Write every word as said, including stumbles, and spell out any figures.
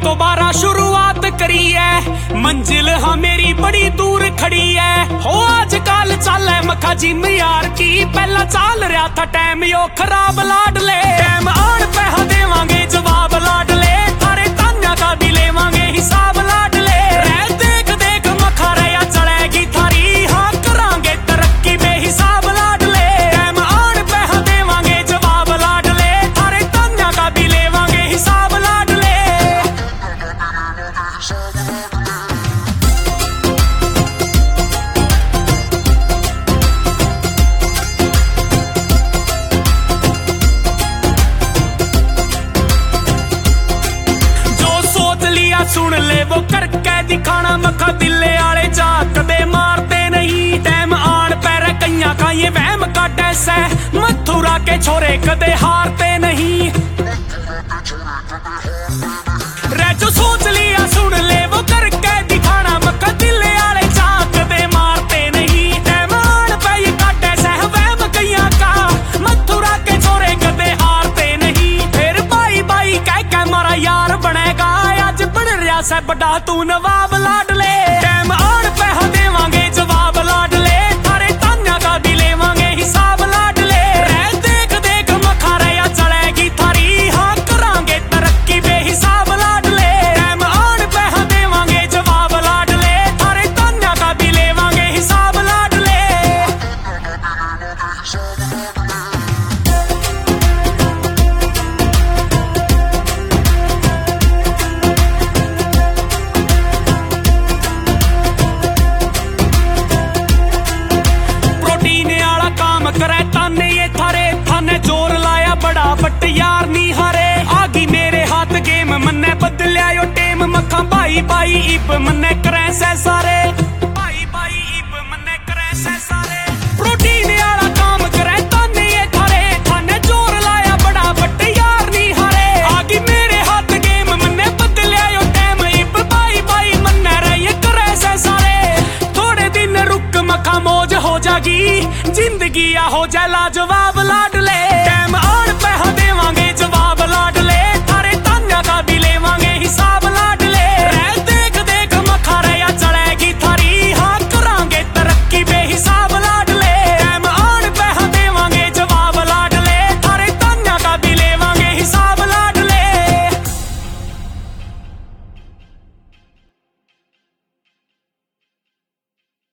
दोबारा शुरुआत करी है, मंजिल हाँ मेरी बड़ी दूर खड़ी है। हो आजकल चल है मखा जिम यार की, पहला चल रहा था टाइम यो खराब लाडले। टाइम आन पैसा देवांगे जवाब लाडले, थारे तान्या का भी लेवांगे हिसाब लाडले। रह देख देख मखा रहा चलेगी थारी, हाँ करांगे तरक्की बेहिसाब लाडले। टाइम आन पैसा देवांगे जवाब लाडले, थारे तान्या का भी लेवांगे हिसाब लाडले। सुन ले वो करके दिखाना मखा, दिले आले जात दे मारते नहीं। टाइम आन पैर कैया का ये वहम का डैस है, मथुरा के छोरे कदे हारते नहीं। रे जो सोच लिया सुन ले वो करके दिखाना मखा, दिले आले जात दे मारते नहीं। टाइम आन पे ये का डैस है वहम कैया का, मथुरा के छोरे कदे हारते नहीं। फिर बाई बाई कह के मारा यार बनेगा, से बड़ा तू नवाब लाडले। टाइम आन पैसा देवांगे जवाब लाडले, थारे तान्या का भी लेवांगे हिसाब लाडले। रह देख देख मखा रहा चलेगी थारी, हाँ करांगे तरक्की बेहिसाब लाडले। टाइम आन पैसा देवांगे जवाब लाडले, थारे तान्या का भी लेवांगे हिसाब लाडले। करे ताने ये थारे, थाने जोर लाया बड़ा बट यार नी हारे। आगी मेरे हाथ गेम मन्ने बदलिया यो टेम, मखा भाई भाई इब मन्ने करे से सारे। भाई भाई इब मन्ने करे से सारे। प्रोटीन वाला काम करे ताने ये थारे, थाने जोर लाया बड़ा बट यार नी हारे। आगी मेरे हाथ गेम मन्ने बदलिया यो टेम, इब भाई भाई मन्ने रहे करे से सारे। थोड़े दिन रुक मखा मौज हो जागी, जिंदगी आ हो जाए लाजवाब लाडले।